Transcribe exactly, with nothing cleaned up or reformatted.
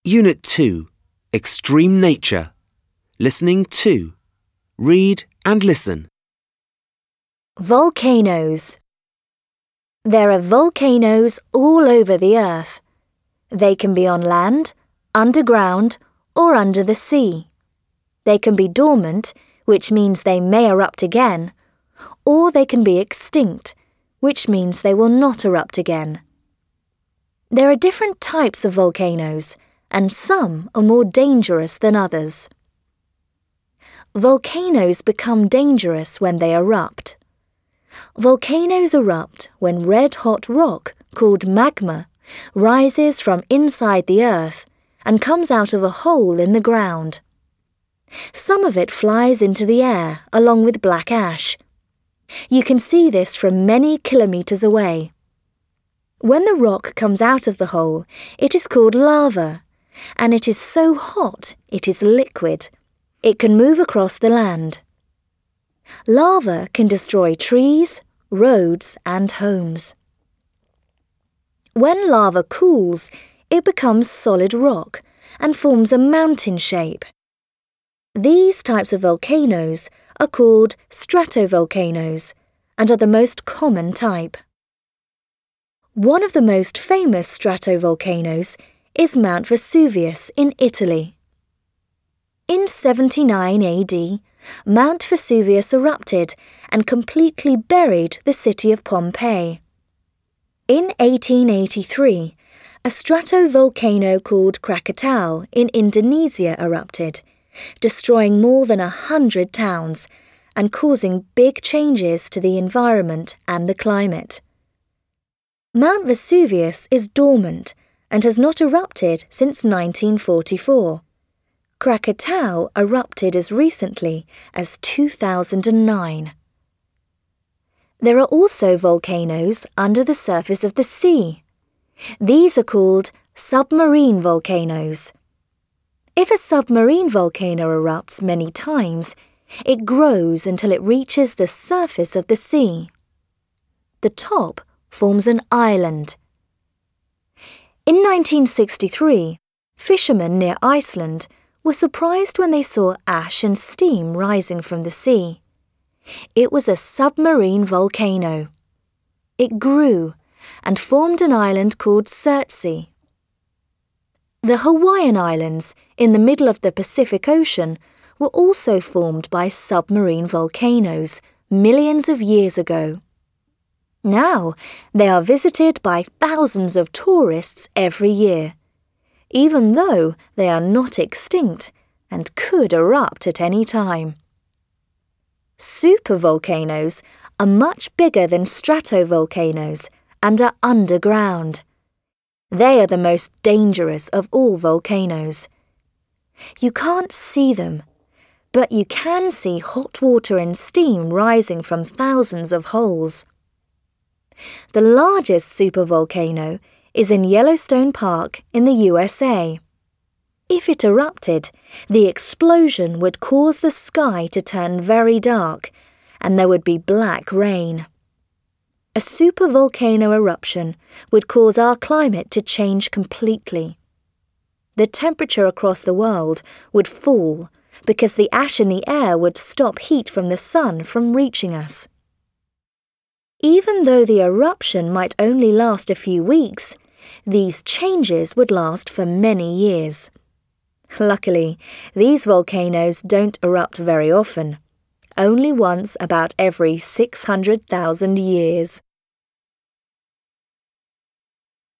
Unit two, Extreme Nature. Listening two. Read and listen. Volcanoes. There are volcanoes all over the earth. They can be on land, underground, or under the sea. They can be dormant, which means they may erupt again, or they can be extinct, which means they will not erupt again. There are different types of volcanoes, and some are more dangerous than others. Volcanoes become dangerous when they erupt. Volcanoes erupt when red-hot rock, called magma, rises from inside the earth and comes out of a hole in the ground. Some of it flies into the air along with black ash. You can see this from many kilometres away. When the rock comes out of the hole, it is called lava, and it is so hot it is liquid. It can move across the land. Lava can destroy trees, roads, and homes. When lava cools, it becomes solid rock and forms a mountain shape. These types of volcanoes are called stratovolcanoes and are the most common type. One of the most famous stratovolcanoes is Mount Vesuvius in Italy. In seventy-nine A D, Mount Vesuvius erupted and completely buried the city of Pompeii. In eighteen eighty-three, a stratovolcano called Krakatau in Indonesia erupted, destroying more than a hundred towns and causing big changes to the environment and the climate. Mount Vesuvius is dormant and has not erupted since nineteen forty-four. Krakatau erupted as recently as two thousand nine. There are also volcanoes under the surface of the sea. These are called submarine volcanoes. If a submarine volcano erupts many times, it grows until it reaches the surface of the sea. The top forms an island. In nineteen sixty-three, fishermen near Iceland were surprised when they saw ash and steam rising from the sea. It was a submarine volcano. It grew and formed an island called Surtsey. The Hawaiian Islands, in the middle of the Pacific Ocean, were also formed by submarine volcanoes millions of years ago. Now, they are visited by thousands of tourists every year, even though they are not extinct and could erupt at any time. Supervolcanoes are much bigger than stratovolcanoes and are underground. They are the most dangerous of all volcanoes. You can't see them, but you can see hot water and steam rising from thousands of holes. The largest supervolcano is in Yellowstone Park in the U S A. If it erupted, the explosion would cause the sky to turn very dark, and there would be black rain. A supervolcano eruption would cause our climate to change completely. The temperature across the world would fall because the ash in the air would stop heat from the sun from reaching us. Even though the eruption might only last a few weeks, these changes would last for many years. Luckily, these volcanoes don't erupt very often, only once about every six hundred thousand years.